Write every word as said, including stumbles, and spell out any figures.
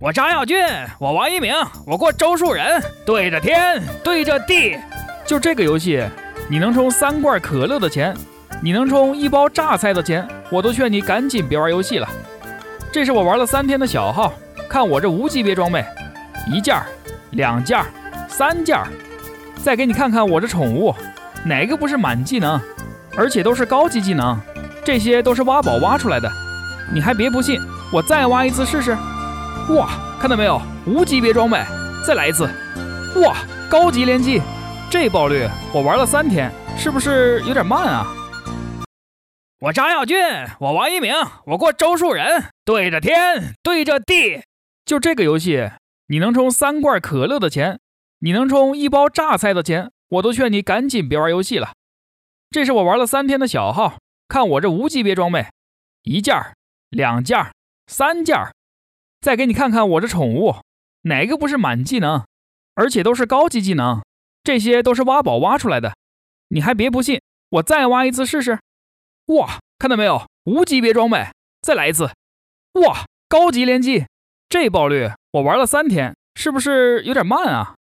我张耀军，我王一鸣，我过周树人，对着天，对着地。 就这个游戏，你能充三罐可乐的钱，你能充一包榨菜的钱，我都劝你赶紧别玩游戏了。这是我玩了三天的小号，看我这无级别装备，一件、两件、三件。再给你看看我这宠物，哪个不是满技能，而且都是高级技能，这些都是挖宝挖出来的。你还别不信，我再挖一次试试。哇，看到没有，无级别装备，再来一次。哇，高级连击，这爆率我玩了三天，是不是有点慢啊？ 我张耀军，我王一鸣，我过周树人，对着天，对着地。 就这个游戏，你能充三罐可乐的钱，你能充一包榨菜的钱，我都劝你赶紧别玩游戏了。这是我玩了三天的小号，看我这无级别装备，一件、两件、三件。再给你看看我这宠物，哪个不是满技能，而且都是高级技能，这些都是挖宝挖出来的。你还别不信，我再挖一次试试。哇，看到没有，无级别装备，再来一次。哇，高级连击，这爆率我玩了三天，是不是有点慢啊？